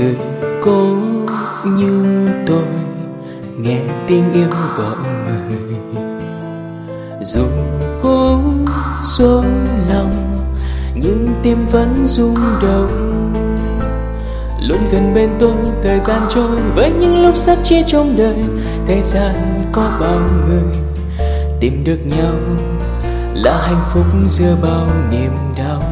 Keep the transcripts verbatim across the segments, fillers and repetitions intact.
người cũng như tôi nghe tiếng yêu gọi mời, dù cũng dối lòng nhưng tim vẫn rung động. Luôn gần bên tôi thời gian trôi với những lúc rất chia trong đời. Thế gian có bao người tìm được nhau là hạnh phúc giữa bao niềm đau.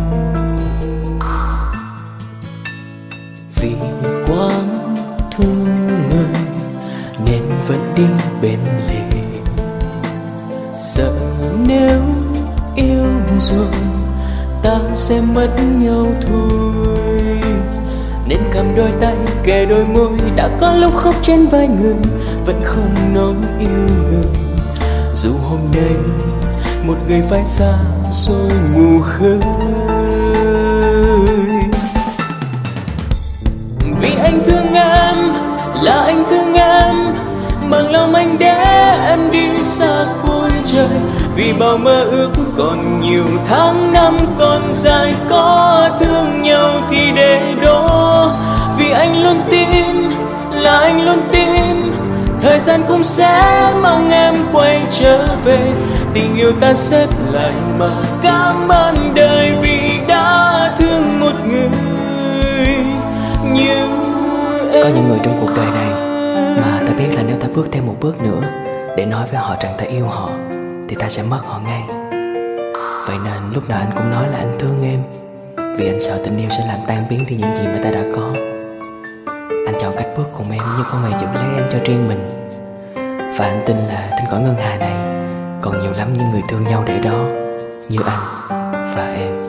Vì quá thương người nên vẫn đi bên lề, sợ nếu yêu rồi ta sẽ mất nhau thôi. Nên cầm đôi tay kề đôi môi, đã có lúc khóc trên vai người vẫn không nói yêu người. Dù hôm nay một người phải xa xôi mù khơi, vì anh thương em là anh thương em, bằng lòng anh để em đi xa cuối trời. Vì bao mơ ước còn nhiều tháng năm còn dài, có thương nhau thì để đó. Vì anh luôn tin là anh luôn tin thời gian cũng sẽ mang em quay trở về. Tình yêu ta xếp lại mà cảm ơn đời vì đã thương một người như em. Có những người trong cuộc đời này mà ta biết là nếu ta bước thêm một bước nữa để nói với họ rằng ta yêu họ thì ta sẽ mất họ ngay. Vậy nên lúc nào anh cũng nói là anh thương em, vì anh sợ tình yêu sẽ làm tan biến đi những gì mà ta đã có. Anh chọn cách bước cùng em như con mèo giữ lấy em cho riêng mình. Và anh tin là trên cõi ngân hà này còn nhiều lắm những người thương nhau để đó, như anh và em.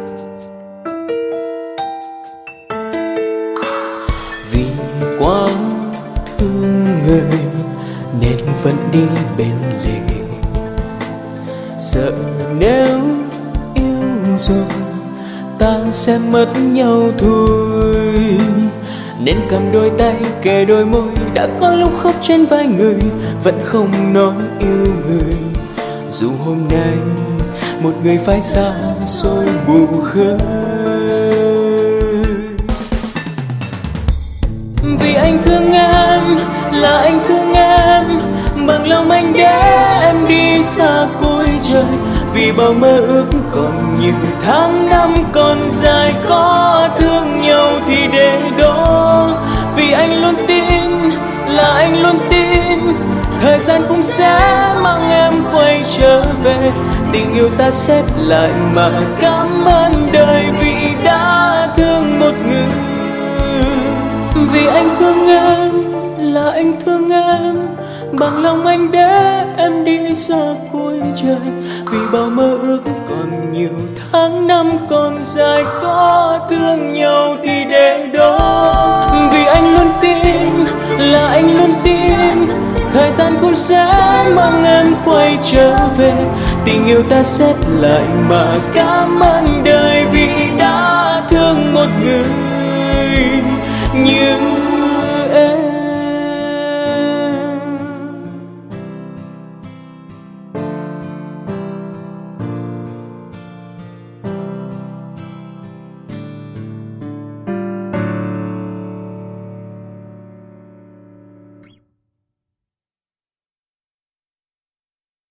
Vì quá thương người nên vẫn đi bên lề, sợ nếu yêu rồi ta sẽ mất nhau thôi. Nên cầm đôi tay kề đôi môi, đã có lúc khóc trên vai người vẫn không nói yêu người. Dù hôm nay một người phải xa xôi mù khơi, vì anh thương em là anh thương em, bằng lòng anh để em đi xa cuối trời. Vì bao mơ ước còn nhiều tháng năm còn dài, có thương nhau thì để đó. Vì anh luôn tin là anh luôn tin thời gian cũng sẽ mang em quay trở về. Tình yêu ta xếp lại mà cảm ơn đời vì đã thương một người. Vì anh thương em là anh thương em, bằng lòng anh để em đi xa cuối trời. Vì bao mơ ước còn nhiều tháng năm còn dài, có thương nhau thì để đó. Vì anh luôn tin là anh luôn tin thời gian cũng sẽ mang em quay trở về. Tình yêu ta xếp lại mà cảm ơn đời vì đã thương một người như